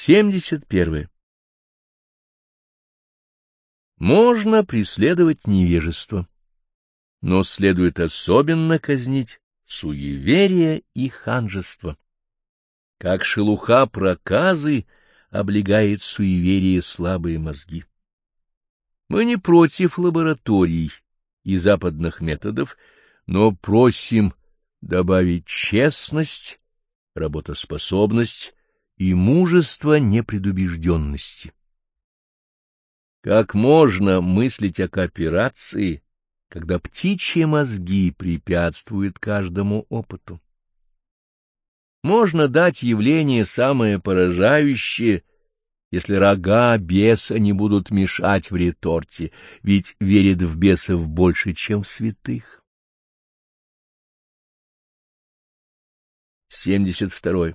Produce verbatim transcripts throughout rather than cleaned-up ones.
семьдесят первое. Можно преследовать невежество, но следует особенно казнить суеверие и ханжество. Как шелуха проказы облегает суеверие слабые мозги. Мы не против лабораторий и западных методов, но просим добавить честность, работоспособность и мужество непредубежденности. Как можно мыслить о кооперации, когда птичьи мозги препятствуют каждому опыту? Можно дать явление самое поражающее, если рога беса не будут мешать в реторте, ведь верит в бесов больше, чем в святых. семьдесят второе.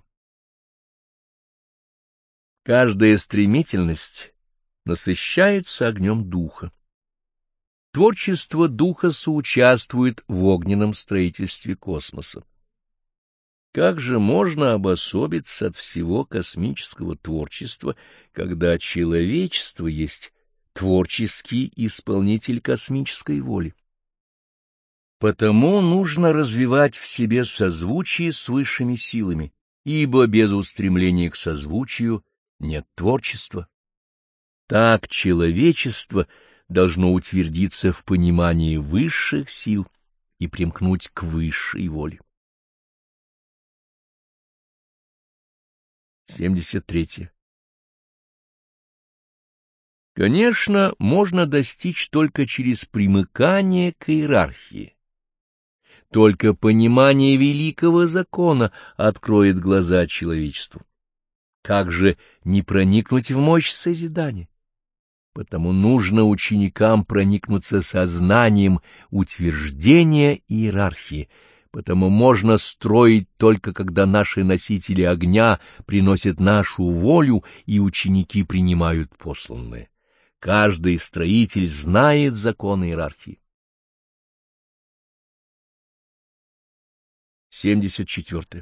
Каждая стремительность насыщается огнем духа. Творчество духа соучаствует в огненном строительстве космоса. Как же можно обособиться от всего космического творчества, когда человечество есть творческий исполнитель космической воли? Потому нужно развивать в себе созвучие с высшими силами, ибо без устремления к созвучию нет творчества. Так человечество должно утвердиться в понимании высших сил и примкнуть к высшей воле. семьдесят третье. Конечно, можно достичь только через примыкание к иерархии. Только понимание великого закона откроет глаза человечеству. Как же не проникнуть в мощь созидания? Потому нужно ученикам проникнуться сознанием утверждения иерархии, потому можно строить только когда наши носители огня приносят нашу волю и ученики принимают посланное. Каждый строитель знает закон иерархии. семьдесят четвёртое.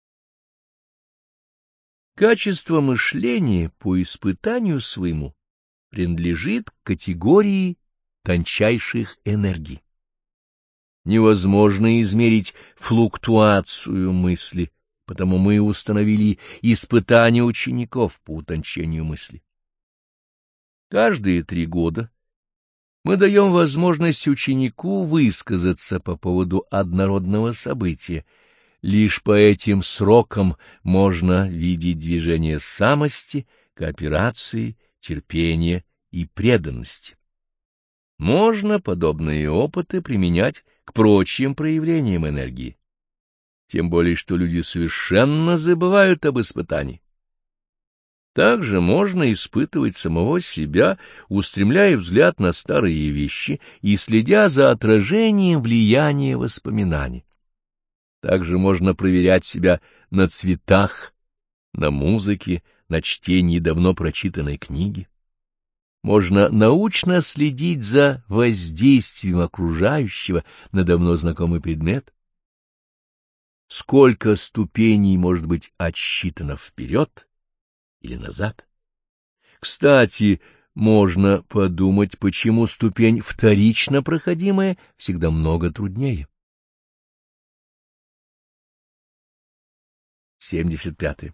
Качество мышления по испытанию своему принадлежит к категории тончайших энергий. Невозможно измерить флуктуацию мысли, потому мы установили испытания учеников по утончению мысли. Каждые три года мы даем возможность ученику высказаться по поводу однородного события. Лишь по этим срокам можно видеть движение самости, кооперации, терпения и преданности. Можно подобные опыты применять к прочим проявлениям энергии. Тем более, что люди совершенно забывают об испытании. Также можно испытывать самого себя, устремляя взгляд на старые вещи и следя за отражением влияния воспоминаний. Также можно проверять себя на цветах, на музыке, на чтении давно прочитанной книги. Можно научно следить за воздействием окружающего на давно знакомый предмет. Сколько ступеней может быть отсчитано вперед или назад? Кстати, можно подумать, почему ступень вторично проходимая всегда много труднее. семьдесят пятое.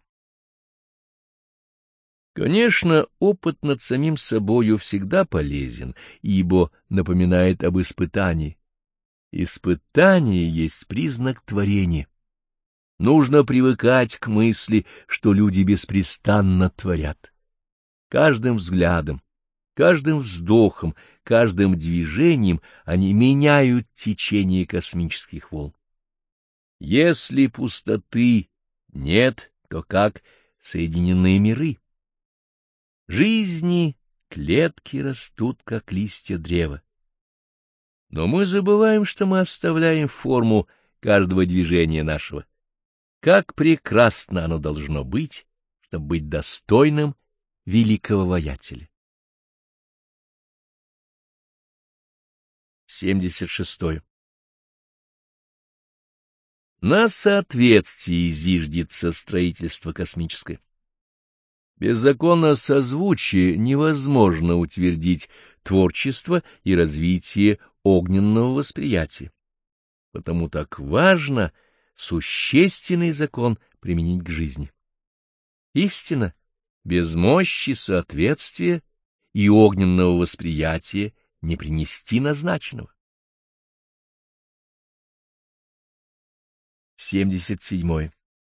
Конечно, опыт над самим собою всегда полезен, ибо напоминает об испытании. Испытание есть признак творения. Нужно привыкать к мысли, что люди беспрестанно творят. Каждым взглядом, каждым вздохом, каждым движением они меняют течение космических волн. Если пустоты нет, то как соединенные миры? Жизни клетки растут, как листья древа. Но мы забываем, что мы оставляем форму каждого движения нашего. Как прекрасно оно должно быть, чтобы быть достойным великого воятеля. семьдесят шестое. На соответствии зиждется строительство космическое. Без закона созвучия невозможно утвердить творчество и развитие огненного восприятия. Потому так важно существенный закон применить к жизни. Истина, без мощи соответствия и огненного восприятия не принести назначенного. семьдесят седьмое.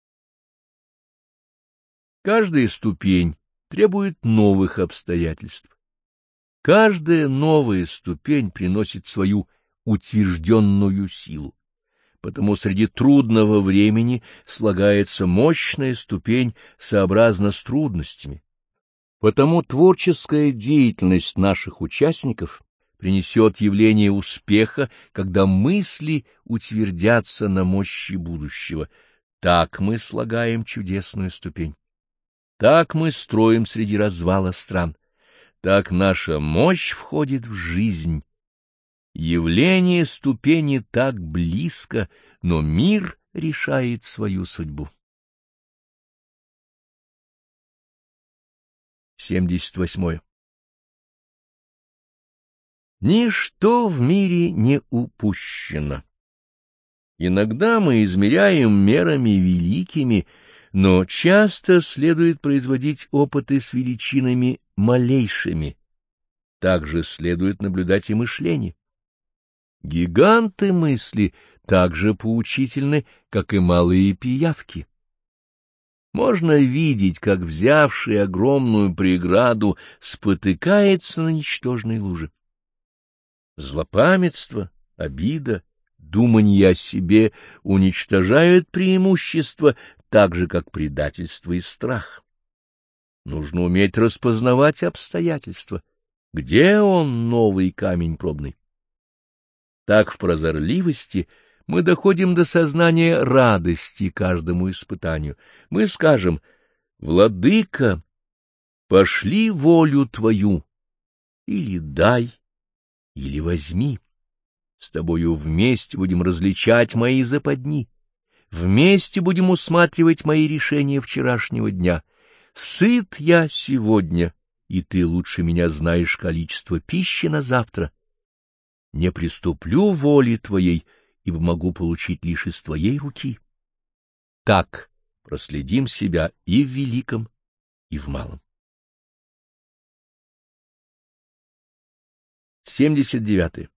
Каждая ступень требует новых обстоятельств. Каждая новая ступень приносит свою утвержденную силу. Потому среди трудного времени слагается мощная ступень сообразно с трудностями. Потому творческая деятельность наших участников принесет явление успеха, когда мысли утвердятся на мощи будущего. Так мы слагаем чудесную ступень. Так мы строим среди развала стран. Так наша мощь входит в жизнь. Явление ступени так близко, но мир решает свою судьбу. семьдесят восьмое. Ничто в мире не упущено. Иногда мы измеряем мерами великими, но часто следует производить опыты с величинами малейшими. Также следует наблюдать и мышление. Гиганты мысли так же поучительны, как и малые пиявки. Можно видеть, как взявший огромную преграду спотыкается на ничтожной луже. Злопамятство, обида, думанье о себе уничтожают преимущество, так же, как предательство и страх. Нужно уметь распознавать обстоятельства. Где он, новый камень пробный? Так в прозорливости мы доходим до сознания радости каждому испытанию. Мы скажем: «Владыка, пошли волю твою, или дай, или возьми. С тобою вместе будем различать мои западни, вместе будем усматривать мои решения вчерашнего дня. Сыт я сегодня, и ты лучше меня знаешь количество пищи на завтра. Не приступлю воли твоей, ибо могу получить лишь из твоей руки». Так проследим себя и в великом, и в малом. семьдесят девятое.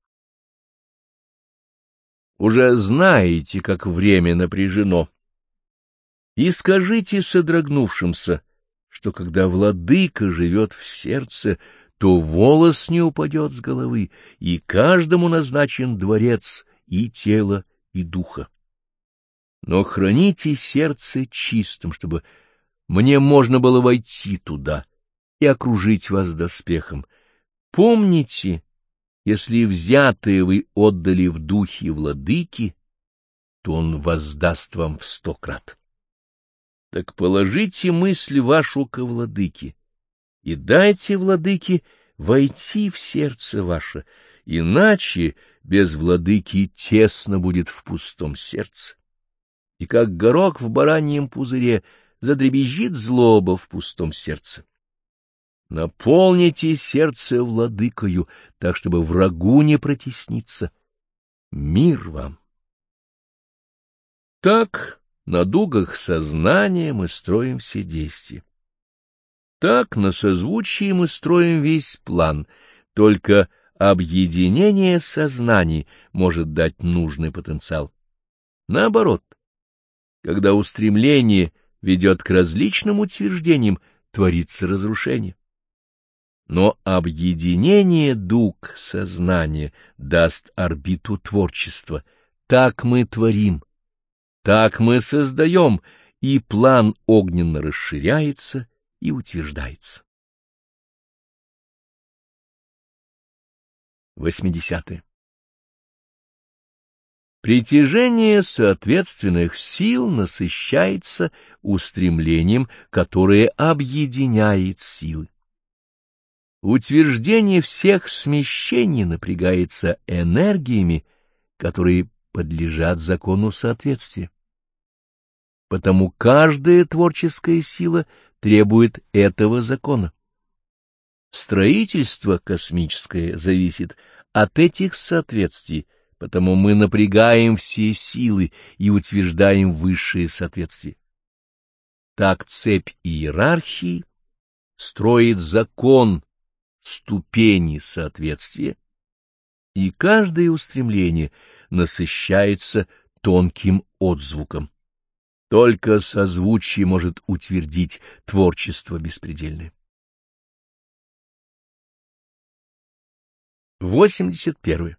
Уже знаете, как время напряжено, и скажите содрогнувшимся, что когда владыка живет в сердце, то волос не упадет с головы, и каждому назначен дворец и тела, и духа. Но храните сердце чистым, чтобы мне можно было войти туда и окружить вас доспехом. Помните, если взятое вы отдали в духе владыки, то он воздаст вам в сто крат. Так положите мысль вашу ко владыке и дайте владыке войти в сердце ваше, иначе без владыки тесно будет в пустом сердце. И как горох в бараньем пузыре задребезжит злоба в пустом сердце. Наполните сердце владыкою, так, чтобы врагу не протесниться. Мир вам! Так на дугах сознания мы строим все действия. Так на созвучии мы строим весь план, только объединение сознаний может дать нужный потенциал. Наоборот, когда устремление ведет к различным утверждениям, творится разрушение. Но объединение дуг сознания даст орбиту творчества. Так мы творим, так мы создаем, и план огненно расширяется и утверждается. восьмидесятое. Притяжение соответственных сил насыщается устремлением, которое объединяет силы. Утверждение всех смещений напрягается энергиями, которые подлежат закону соответствия. Потому каждая творческая сила требует этого закона. Строительство космическое зависит от этих соответствий, потому мы напрягаем все силы и утверждаем высшие соответствия. Так цепь иерархии строит закон ступени соответствия, и каждое устремление насыщается тонким отзвуком. Только созвучие может утвердить творчество беспредельное. восемьдесят первое.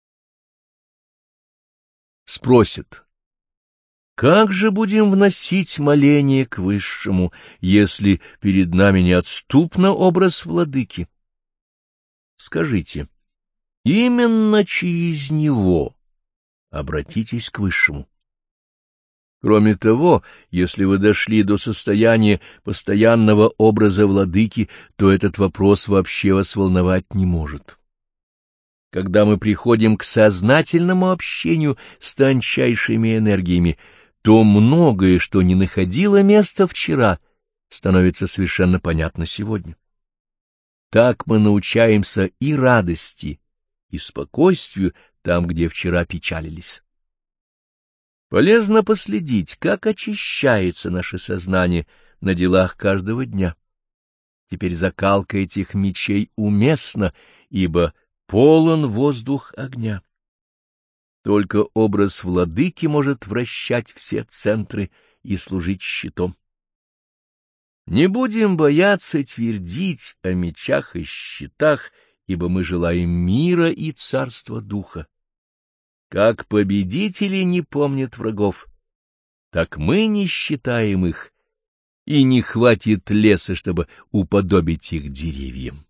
Спросят, как же будем вносить моление к Высшему, если перед нами неотступно образ Владыки? Скажите, именно через него обратитесь к Высшему. Кроме того, если вы дошли до состояния постоянного образа Владыки, то этот вопрос вообще вас волновать не может. Когда мы приходим к сознательному общению с тончайшими энергиями, то многое, что не находило места вчера, становится совершенно понятно сегодня. Так мы научаемся и радости, и спокойствию там, где вчера печалились. Полезно последить, как очищается наше сознание на делах каждого дня. Теперь закалка этих мечей уместна, ибо полон воздух огня. Только образ Владыки может вращать все центры и служить щитом. Не будем бояться твердить о мечах и щитах, ибо мы желаем мира и царства духа. Как победители не помнят врагов, так мы не считаем их, и не хватит леса, чтобы уподобить их деревьям.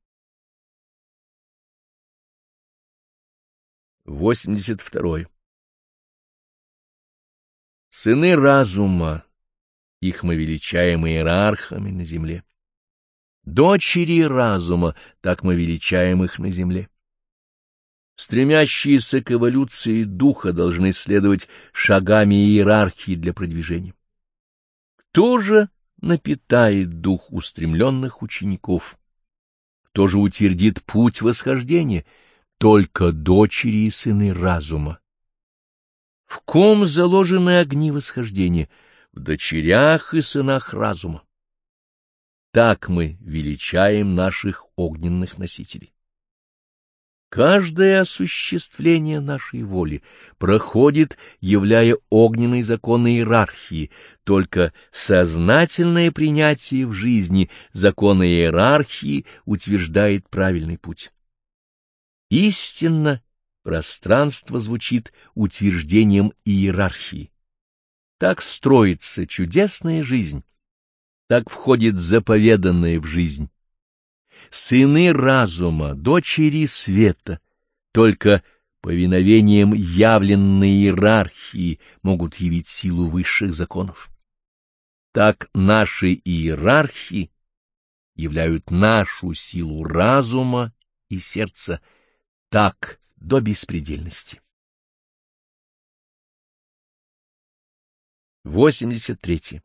восемьдесят второе. Сыны разума, их мы величаем иерархами на земле. Дочери разума, так мы величаем их на земле. Стремящиеся к эволюции духа должны следовать шагами иерархии для продвижения. Кто же напитает дух устремленных учеников? Кто же утвердит путь восхождения? Только дочери и сыны разума. В ком заложены огни восхождения? В дочерях и сынах разума. Так мы величаем наших огненных носителей. Каждое осуществление нашей воли проходит, являя огненный закон иерархии, только сознательное принятие в жизни закона иерархии утверждает правильный путь. Истинно пространство звучит утверждением иерархии. Так строится чудесная жизнь, так входит заповеданное в жизнь. Сыны разума, дочери света, только повиновением явленной иерархии могут явить силу высших законов. Так наши иерархии являют нашу силу разума и сердца, так до беспредельности. восемьдесят третье.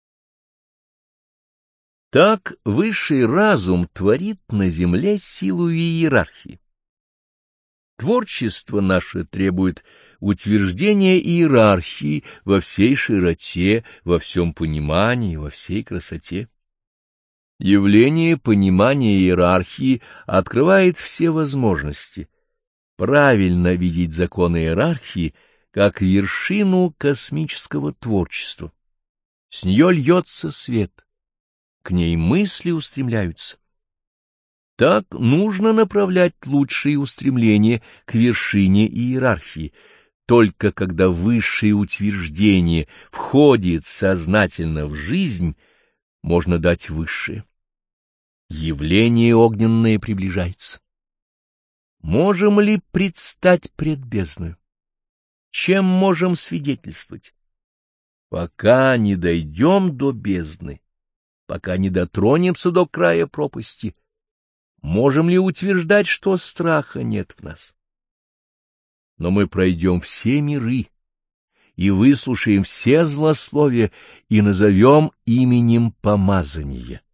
Так высший разум творит на земле силу иерархии. Творчество наше требует утверждения иерархии во всей широте, во всем понимании, во всей красоте. Явление понимания иерархии открывает все возможности. Правильно видеть закон иерархии как вершину космического творчества. С нее льется свет, к ней мысли устремляются. Так нужно направлять лучшие устремления к вершине иерархии. Только когда высшее утверждение входит сознательно в жизнь, можно дать высшее. Явление огненное приближается. Можем ли предстать пред бездною? Чем можем свидетельствовать? Пока не дойдем до бездны, пока не дотронемся до края пропасти, можем ли утверждать, что страха нет в нас? Но мы пройдем все миры и выслушаем все злословия и назовем именем помазания.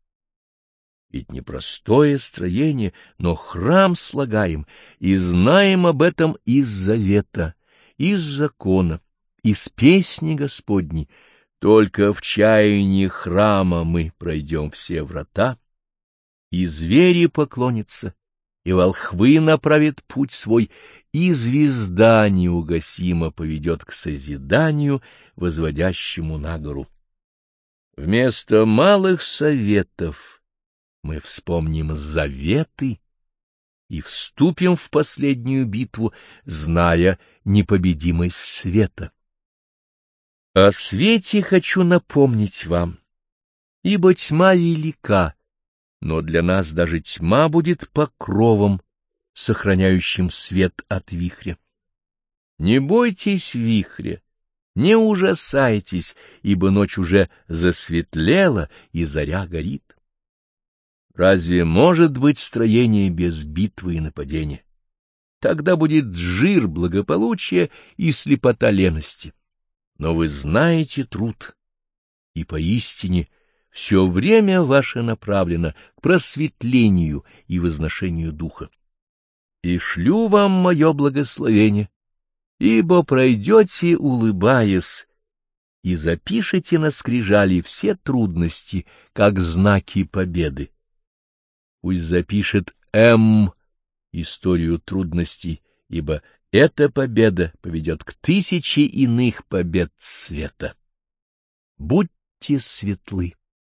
Ведь непростое строение, но храм слагаем, и знаем об этом из завета, из закона, из песни Господней. Только в чаянии храма мы пройдем все врата, и звери поклонятся, и волхвы направят путь свой, и звезда неугасимо поведет к созиданию, возводящему на гору. Вместо малых советов мы вспомним заветы и вступим в последнюю битву, зная непобедимость света. О свете хочу напомнить вам, ибо тьма велика, но для нас даже тьма будет покровом, сохраняющим свет от вихря. Не бойтесь вихря, не ужасайтесь, ибо ночь уже засветлела, и заря горит. Разве может быть строение без битвы и нападения? Тогда будет жир благополучия и слепота лености. Но вы знаете труд, и поистине все время ваше направлено к просветлению и возношению духа. И шлю вам мое благословение, ибо пройдете, улыбаясь, и запишете на скрижали все трудности, как знаки победы. Пусть запишет М историю трудностей, ибо эта победа поведет к тысяче иных побед света. Будьте светлы.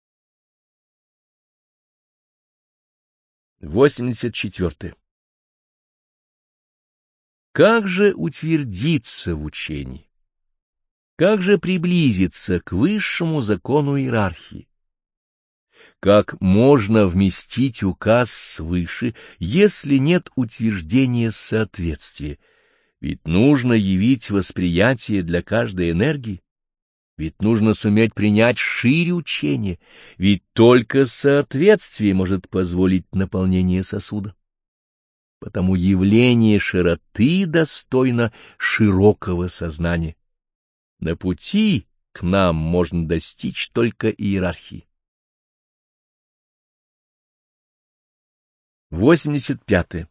восемьдесят четвёртое. Как же утвердиться в учении? Как же приблизиться к высшему закону иерархии? Как можно вместить указ свыше, если нет утверждения соответствия? Ведь нужно явить восприятие для каждой энергии. Ведь нужно суметь принять шире учение, ведь только соответствие может позволить наполнение сосуда. Потому явление широты достойно широкого сознания. На пути к нам можно достичь только иерархии. восемьдесят пятое.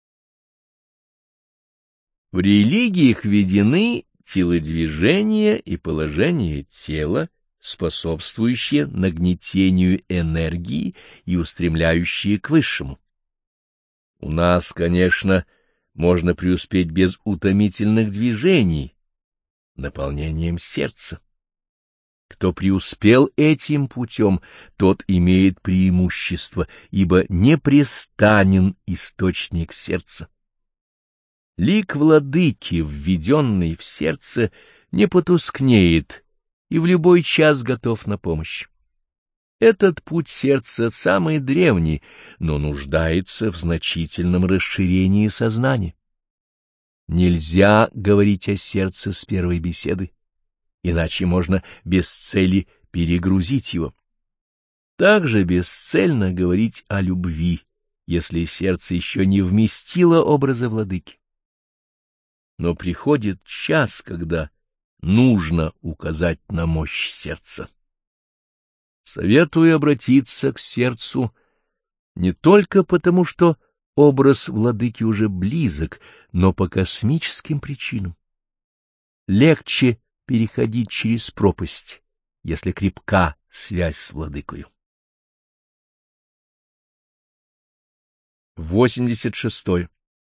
В религиях введены телодвижения и положение тела, способствующие нагнетению энергии и устремляющие к высшему. У нас, конечно, можно преуспеть без утомительных движений, наполнением сердца. Кто преуспел этим путем, тот имеет преимущество, ибо непрестанен источник сердца. Лик владыки, введенный в сердце, не потускнеет и в любой час готов на помощь. Этот путь сердца самый древний, но нуждается в значительном расширении сознания. Нельзя говорить о сердце с первой беседы, иначе можно без цели перегрузить его. Также бесцельно говорить о любви, если сердце еще не вместило образа владыки. Но приходит час, когда нужно указать на мощь сердца. Советую обратиться к сердцу не только потому, что образ владыки уже близок, но по космическим причинам. Легче переходить через пропасть, если крепка связь с владыкою. восемьдесят шестое.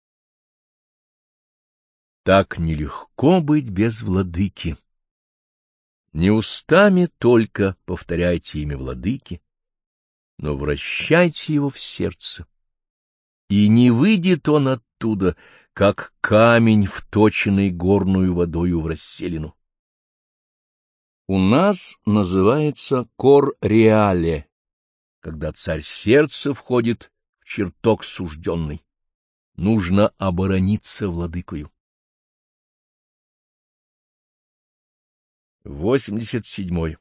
Так нелегко быть без владыки. Не устами только повторяйте имя владыки, но вращайте его в сердце. И не выйдет он оттуда, как камень, вточенный горную водою в расселину. У нас называется кор-реале, когда царь сердца входит в чертог сужденный. Нужно оборониться владыкою. восемьдесят седьмое.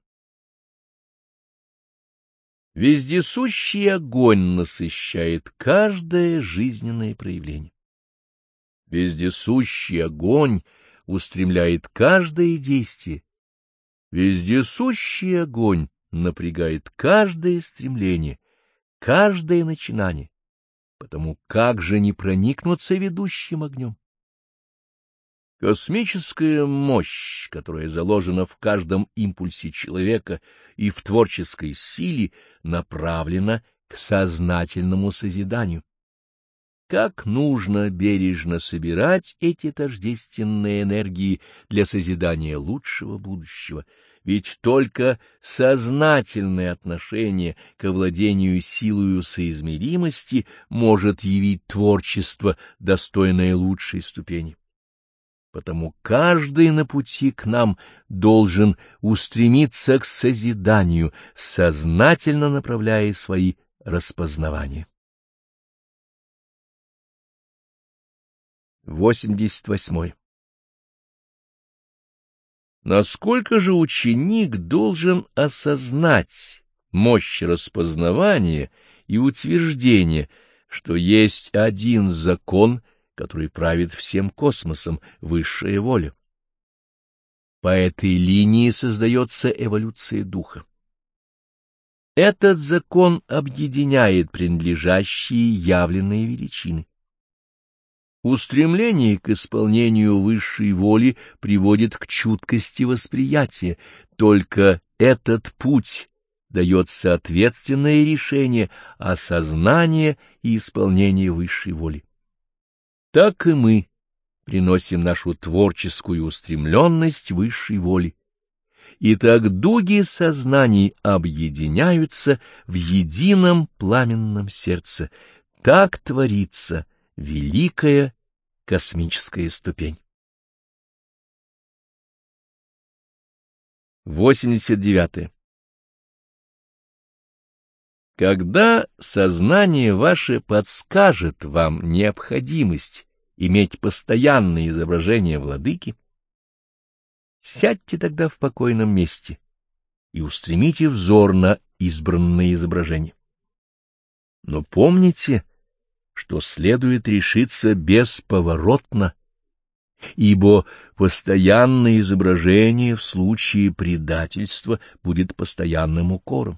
Вездесущий огонь насыщает каждое жизненное проявление. Вездесущий огонь устремляет каждое действие. Вездесущий огонь напрягает каждое стремление, каждое начинание, потому как же не проникнуться ведущим огнем? Космическая мощь, которая заложена в каждом импульсе человека и в творческой силе, направлена к сознательному созиданию. Как нужно бережно собирать эти тождественные энергии для созидания лучшего будущего, ведь только сознательное отношение к овладению силою соизмеримости может явить творчество, достойное лучшей ступени. Потому каждый на пути к нам должен устремиться к созиданию, сознательно направляя свои распознавания. восемьдесят восьмой. Насколько же ученик должен осознать мощь распознавания и утверждения, что есть один закон, который правит всем космосом, высшая воля? По этой линии создается эволюция духа. Этот закон объединяет принадлежащие явленные величины. Устремление к исполнению высшей воли приводит к чуткости восприятия. Только этот путь дает соответственное решение осознания и исполнения высшей воли. Так и мы приносим нашу творческую устремленность высшей воли. И так дуги сознаний объединяются в едином пламенном сердце. Так творится великая космическая ступень. восемьдесят девятое. Когда сознание ваше подскажет вам необходимость иметь постоянное изображение владыки, сядьте тогда в покойном месте и устремите взор на избранное изображение. Но помните, что следует решиться бесповоротно, ибо постоянное изображение в случае предательства будет постоянным укором.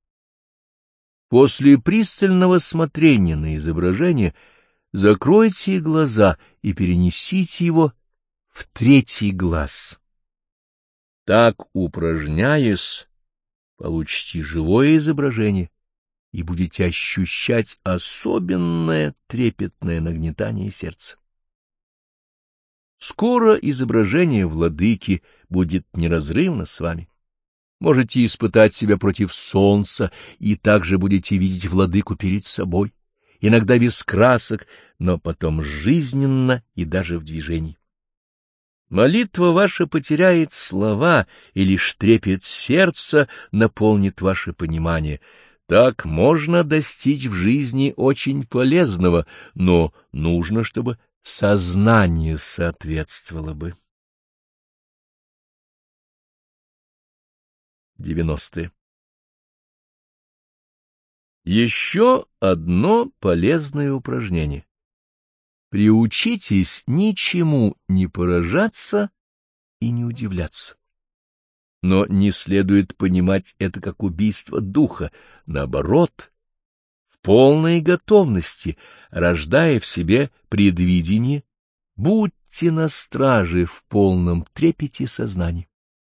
После пристального смотрения на изображение закройте глаза и перенесите его в третий глаз. Так, упражняясь, получите живое изображение и будете ощущать особенное трепетное нагнетание сердца. Скоро изображение владыки будет неразрывно с вами. Можете испытать себя против солнца, и также будете видеть владыку перед собой, иногда без красок, но потом жизненно и даже в движении. Молитва ваша потеряет слова, и лишь трепет сердца наполнит ваше понимание. Так можно достичь в жизни очень полезного, но нужно, чтобы сознание соответствовало бы. девяностое. Еще одно полезное упражнение. Приучитесь ничему не поражаться и не удивляться. Но не следует понимать это как убийство духа, наоборот, в полной готовности, рождая в себе предвидение, будьте на страже в полном трепете сознания.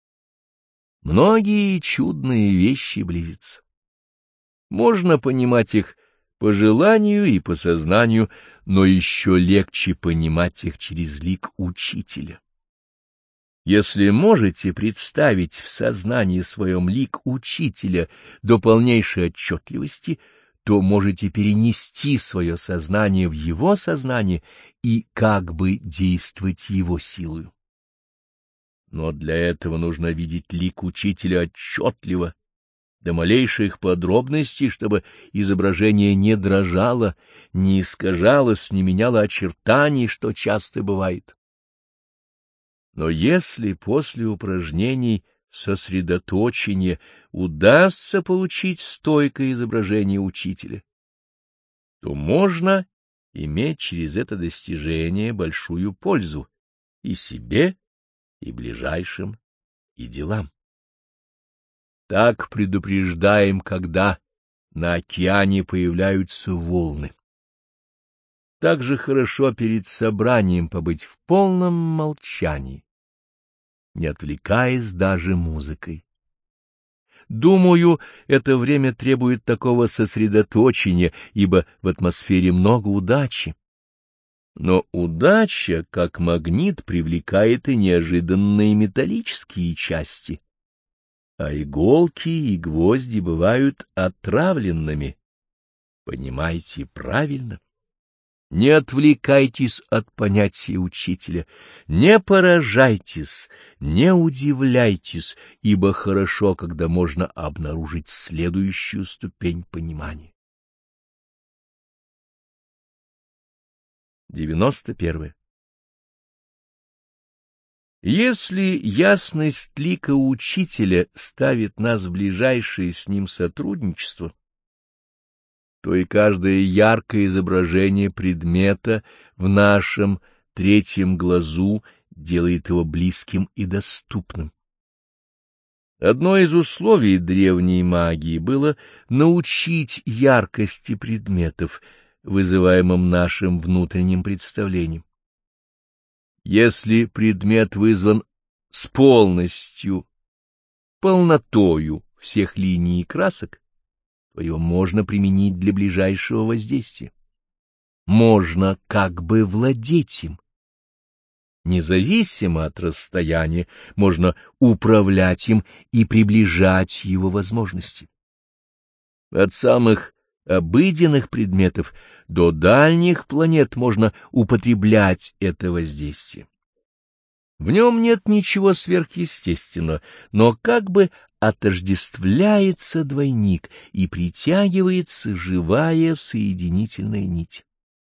Многие чудные вещи близятся. Можно понимать их по желанию и по сознанию, но еще легче понимать их через лик учителя. Если можете представить в сознании своем лик учителя до полнейшей отчетливости, то можете перенести свое сознание в его сознание и как бы действовать его силою. Но для этого нужно видеть лик учителя отчетливо, до малейших подробностей, чтобы изображение не дрожало, не искажалось, не меняло очертаний, что часто бывает. Но если после упражнений сосредоточения удастся получить стойкое изображение учителя, то можно иметь через это достижение большую пользу и себе, и ближайшим, и делам. Так предупреждаем, когда на океане появляются волны. Так же хорошо перед собранием побыть в полном молчании, не отвлекаясь даже музыкой. Думаю, это время требует такого сосредоточения, ибо в атмосфере много удачи. Но удача, как магнит, привлекает и неожиданные металлические части, а иголки и гвозди бывают отравленными. Понимаете правильно? Не отвлекайтесь от понятия учителя, не поражайтесь, не удивляйтесь, ибо хорошо, когда можно обнаружить следующую ступень понимания. девяносто первое. Если ясность лика учителя ставит нас в ближайшее с ним сотрудничество, то и каждое яркое изображение предмета в нашем третьем глазу делает его близким и доступным. Одно из условий древней магии было научить яркости предметов, вызываемым нашим внутренним представлением. Если предмет вызван с полностью, полнотою всех линий и красок, то его можно применить для ближайшего воздействия. Можно как бы владеть им. Независимо от расстояния, можно управлять им и приближать его возможности. От самых обыденных предметов до дальних планет можно употреблять это воздействие. В нем нет ничего сверхъестественного, но как бы отождествляется двойник и притягивается живая соединительная нить.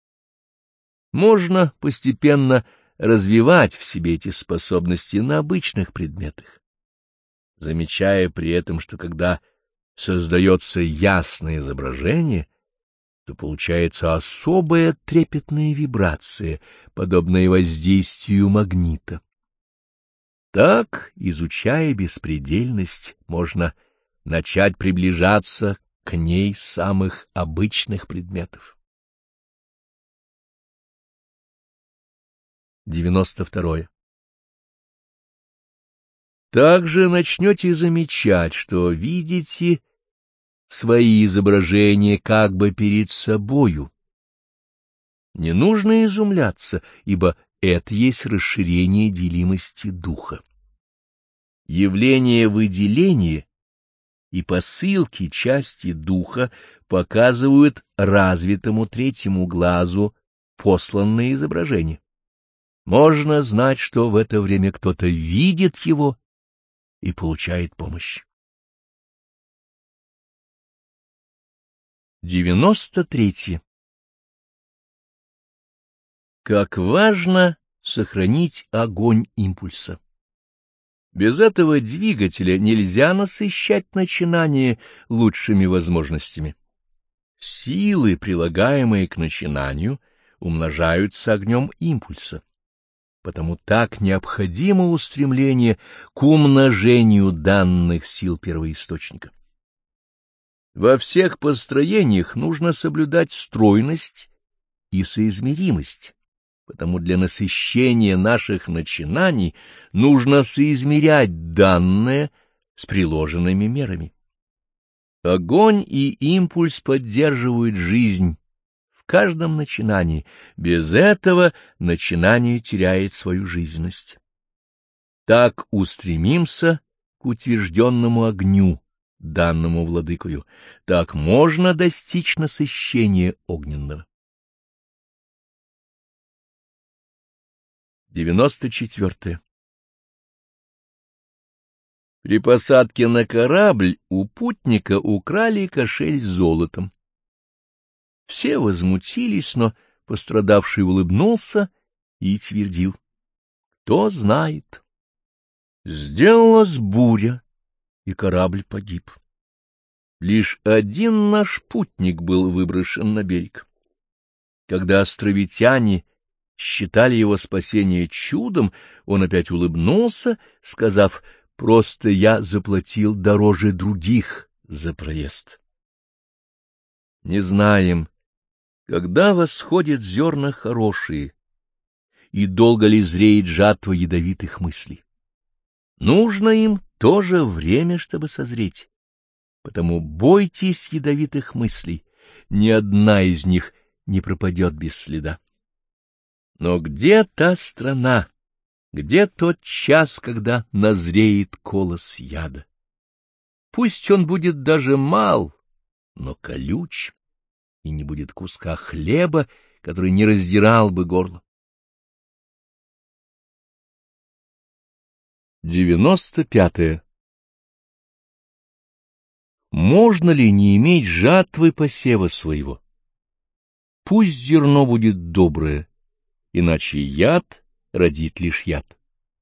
Можно постепенно развивать в себе эти способности на обычных предметах, замечая при этом, что когда создается ясное изображение, то получается особая трепетная вибрация, подобная воздействию магнита. Так, изучая беспредельность, можно начать приближаться к ней самых обычных предметов. девяносто второе. Также начнете замечать, что видите свои изображения как бы перед собою. Не нужно изумляться, ибо это есть расширение делимости духа. Явление выделения и посылки части духа показывают развитому третьему глазу посланное изображение. Можно знать, что в это время кто-то видит его и получает помощь. девяносто третье. Как важно сохранить огонь импульса. Без этого двигателя нельзя насыщать начинание лучшими возможностями. Силы, прилагаемые к начинанию, умножаются огнем импульса. Потому так необходимо устремление к умножению данных сил первоисточника. Во всех построениях нужно соблюдать стройность и соизмеримость, потому для насыщения наших начинаний нужно соизмерять данное с приложенными мерами. Огонь и импульс поддерживают жизнь в каждом начинании, без этого начинание теряет свою жизненность. Так устремимся к утвержденному огню, данному владыкою, так можно достичь насыщения огненного. девяносто четвёртое. При посадке на корабль у путника украли кошель с золотом. Все возмутились, но пострадавший улыбнулся и твердил: кто знает. Сделалась буря, и корабль погиб. Лишь один наш путник был выброшен на берег. Когда островитяне считали его спасение чудом, он опять улыбнулся, сказав: «Просто я заплатил дороже других за проезд». Не знаем, когда восходят зерна хорошие, и долго ли зреет жатва ядовитых мыслей. Нужно им тоже время, чтобы созреть. Потому бойтесь ядовитых мыслей, ни одна из них не пропадет без следа. Но где та страна, где тот час, когда назреет колос яда? Пусть он будет даже мал, но колюч, и не будет куска хлеба, который не раздирал бы горло. девяносто пятое. Можно ли не иметь жатвы посева своего? Пусть зерно будет доброе, иначе яд родит лишь яд.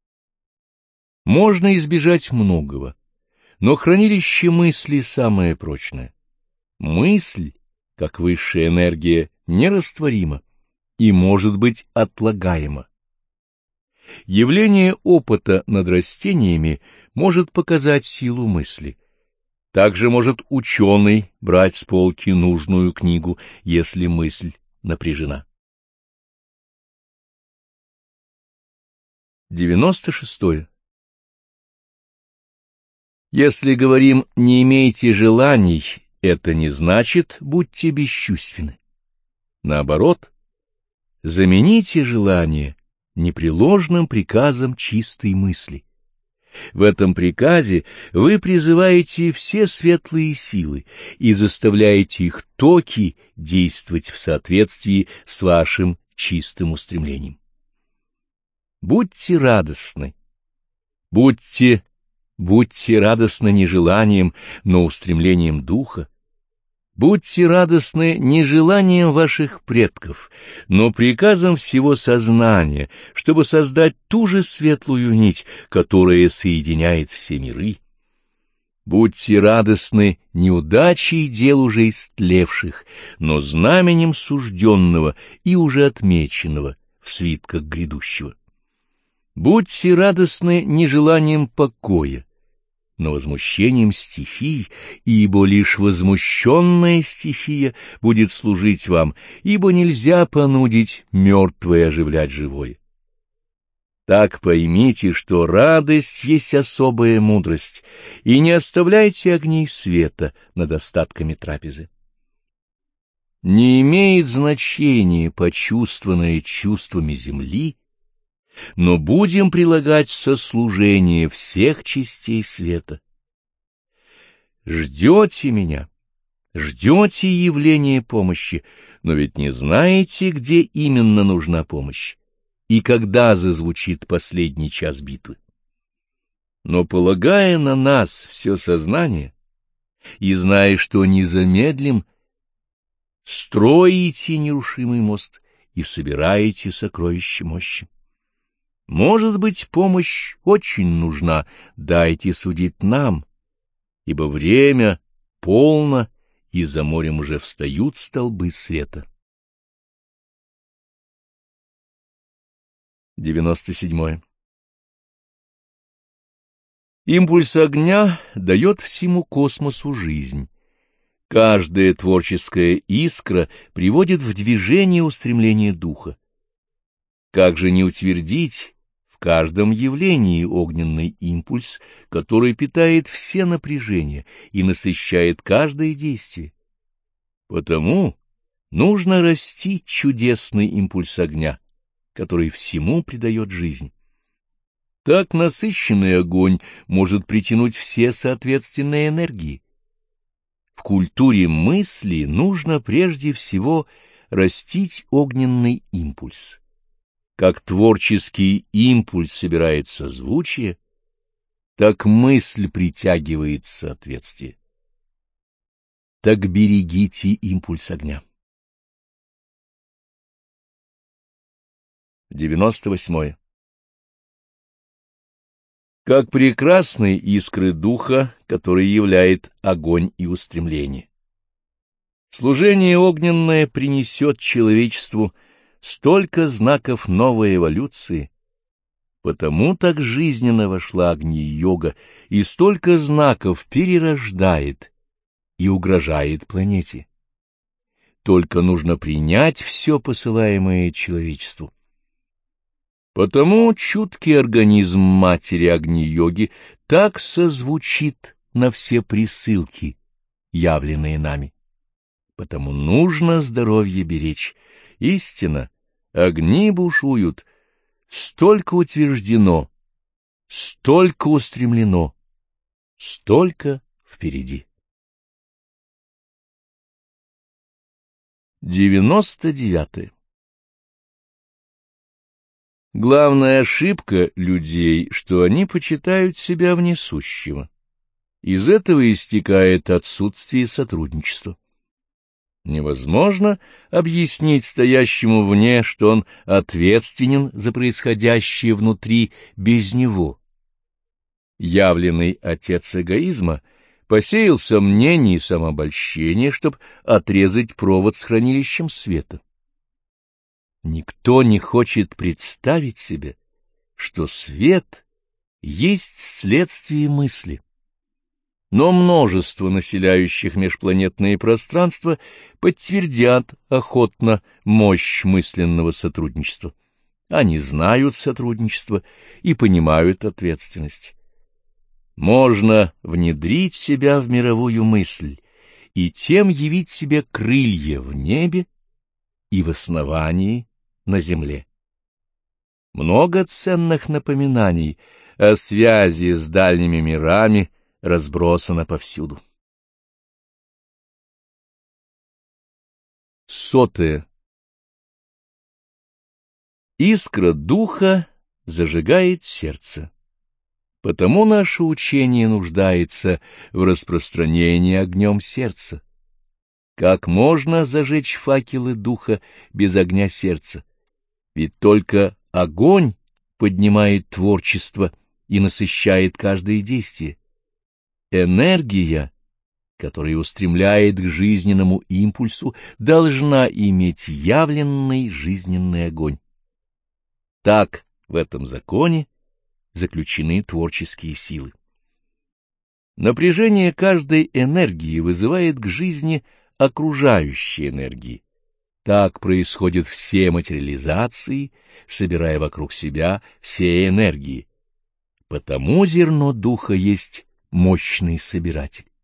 Можно избежать многого, но хранилище мысли самое прочное. Мысль, как высшая энергия, нерастворима и может быть отлагаема. Явление опыта над растениями может показать силу мысли. Также может ученый брать с полки нужную книгу, если мысль напряжена. девяносто шестое. Если говорим «не имейте желаний», это не значит «будьте бесчувственны». Наоборот, замените желание непреложным приказом чистой мысли. В этом приказе вы призываете все светлые силы и заставляете их токи действовать в соответствии с вашим чистым устремлением. Будьте радостны, будьте, будьте радостны не желанием, но устремлением духа. Будьте радостны не желанием ваших предков, но приказом всего сознания, чтобы создать ту же светлую нить, которая соединяет все миры. Будьте радостны неудачей дел уже истлевших, но знаменем сужденного и уже отмеченного в свитках грядущего. Будьте радостны не желанием покоя, но возмущением стихий, ибо лишь возмущенная стихия будет служить вам, ибо нельзя понудить мертвое оживлять живое. Так поймите, что радость есть особая мудрость, и не оставляйте огней света над остатками трапезы. Не имеет значения почувствованное чувствами земли, но будем прилагать сослужение всех частей света. Ждете меня, ждете явления помощи, но ведь не знаете, где именно нужна помощь и когда зазвучит последний час битвы. Но, полагая на нас все сознание и зная, что не замедлим, строите нерушимый мост и собираете сокровища мощи. Может быть, помощь очень нужна, дайте судить нам, ибо время полно, и за морем уже встают столбы света. девяносто седьмое. Импульс огня дает всему космосу жизнь. Каждая творческая искра приводит в движение устремление духа. Как же не утвердить в каждом явлении огненный импульс, который питает все напряжения и насыщает каждое действие? Потому нужно растить чудесный импульс огня, который всему придает жизнь. Так насыщенный огонь может притянуть все соответственные энергии. В культуре мысли нужно прежде всего растить огненный импульс. Как творческий импульс собирает созвучие, так мысль притягивает соответствие. Так берегите импульс огня. девяносто восьмое. Как прекрасны искры духа, который являет огонь и устремление. Служение огненное принесет человечеству столько знаков новой эволюции, потому так жизненно вошла Агни-йога и столько знаков перерождает и угрожает планете. только нужно принять все посылаемое человечеству. Потому чуткий организм матери Агни-йоги так созвучит на все присылки, явленные нами. Потому нужно здоровье беречь. Истинно, огни бушуют, столько утверждено, столько устремлено, столько впереди. девяносто девятое. Главная ошибка людей, что они почитают себя внесущего. Из этого истекает отсутствие сотрудничества. Невозможно объяснить стоящему вне, что он ответственен за происходящее внутри без него. Явленный отец эгоизма посеял сомнения и самообольщение, чтобы отрезать провод с хранилищем света. Никто не хочет представить себе, что свет есть следствие мысли. Но множество населяющих межпланетные пространства подтвердят охотно мощь мысленного сотрудничества. Они знают сотрудничество и понимают ответственность. Можно внедрить себя в мировую мысль и тем явить себе крылья в небе и в основании на земле. Много ценных напоминаний о связи с дальними мирами разбросано повсюду. Сотое. Искра духа зажигает сердце. Потому наше учение нуждается в распространении огнем сердца. Как можно зажечь факелы духа без огня сердца? Ведь только огонь поднимает творчество и насыщает каждое действие. Энергия, которая устремляет к жизненному импульсу, должна иметь явленный жизненный огонь. Так в этом законе заключены творческие силы. Напряжение каждой энергии вызывает к жизни окружающие энергии. Так происходят все материализации, собирая вокруг себя все энергии. Потому зерно духа есть мощный собиратель.